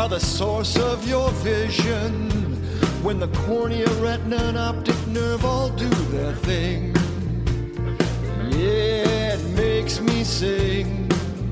are the source of your vision. When the cornea, retina, and optic nerve all do their thing, yeah, it makes me sing.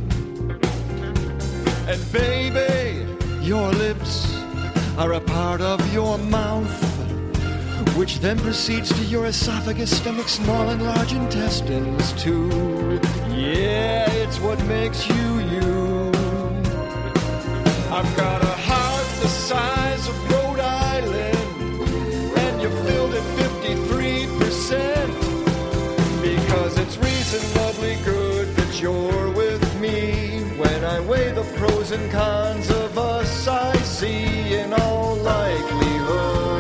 And baby, your lips are a part of your mouth, which then proceeds to your esophagus, stomach, small and large intestines too. Yeah, it's what makes you you. I've got a heart the size of Rhode Island, and you're filled at 53%, because it's reasonably good that you're with me. When I weigh the pros and cons of us, I see in all likelihood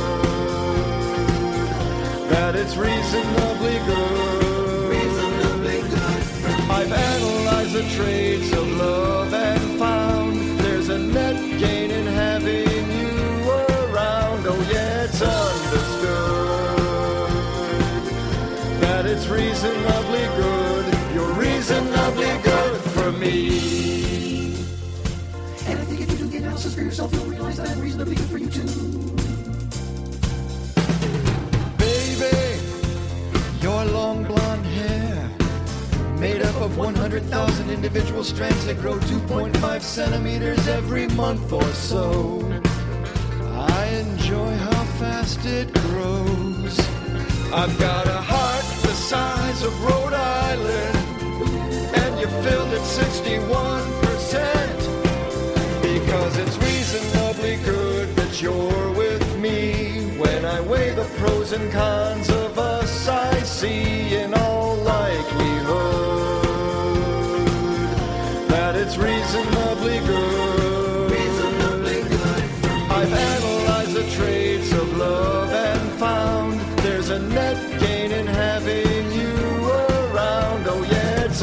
that it's reasonably good. Reasonably good for me. I've analyzed the traits of love and found there's a net gain in having you around. Oh yeah, it's understood that it's reasonably good. You're reasonably good for me. And I think if you do the analysis for yourself, you'll realize that I'm reasonably good for you too. Your long blonde hair, made up of 100,000 individual strands that grow 2.5 centimeters every month or so. I enjoy how fast it grows. I've got a heart the size of Rhode Island, and you're filled at 61%, because it's reasonably good that you're with me. When I weigh the pros and cons of us, I see in all likelihood that it's reasonably good. Reasonably good for me. I've analyzed the traits of love and found there's a net gain in having you around. Oh yeah, it's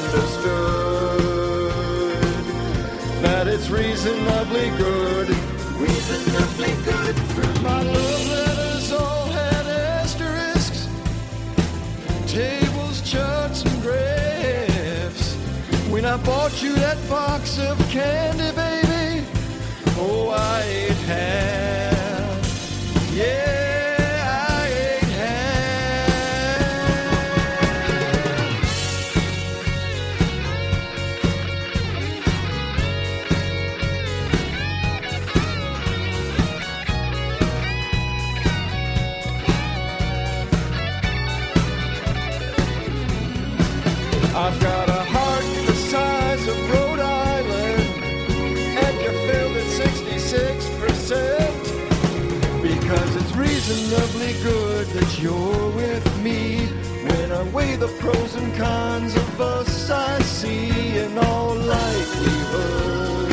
understood that it's reasonably good. Reasonably good for me. My love letters all had asterisks, tables, charts, and graphs. When I bought you that box of candy, baby, oh, I ate half. Yeah, I ate I've got a heart the size of Rhode Island, and you're filled at 66%, because it's reasonably good that you're with me. When I weigh the pros and cons of us, I see in all likelihood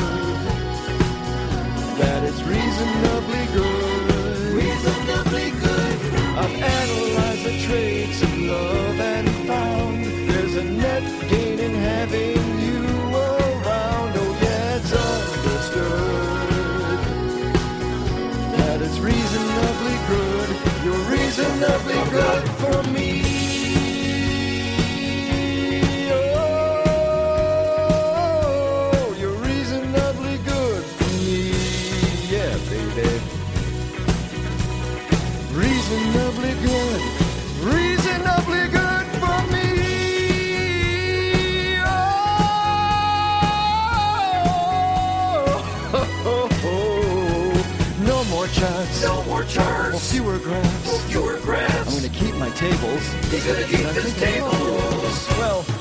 that it's reasonably good. Reasonably good for me. I've analyzed the traits of love and found there's a net gain in having you around. Oh yeah, it's understood that it's reasonably good. You're reasonably good for me. Oh, you're reasonably good for me. Yeah, baby. Reasonably good. Reasonably good for me. No more charts. No more charts. Or fewer graphs. Fewer graphs. I'm gonna keep my tables. He's gonna keep his tables. Well,